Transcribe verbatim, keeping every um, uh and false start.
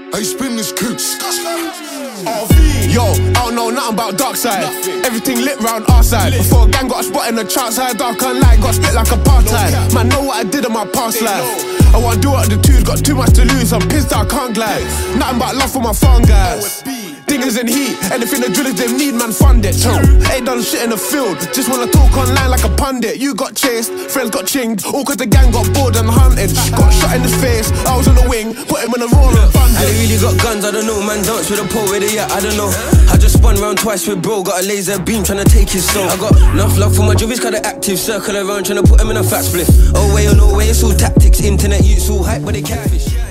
I spin this coupe. Yo, I don't know nothing about dark side. Nothing. Everything lit round our side. Lit. Before a gang got a spot in the chart side, dark and light got split like apartheid. No Man, know what I did in my past they life. Know. I wanna do what the twos, got too much to lose. I'm pissed that I can't glide. Yes. Nothing but love for my farm guys. Dingers in heat, anything the drillers they need, man, fund it. Cho, ain't done shit in the field, just wanna talk online like a pundit. You got chased, friends got chinged, all cause the gang got bored and hunted. Got shot in the face, I was on the wing, put him in the raw and funded. And they really got guns, I don't know, man, dance with a pole, where they at, I don't know. I just spun round twice with bro, got a laser beam tryna take his soul. I got enough love for my jobbies, got an active circle around, tryna put him in a fat spliff. Oh way or no way, it's all tactics, internet youths all hype, but they catfish.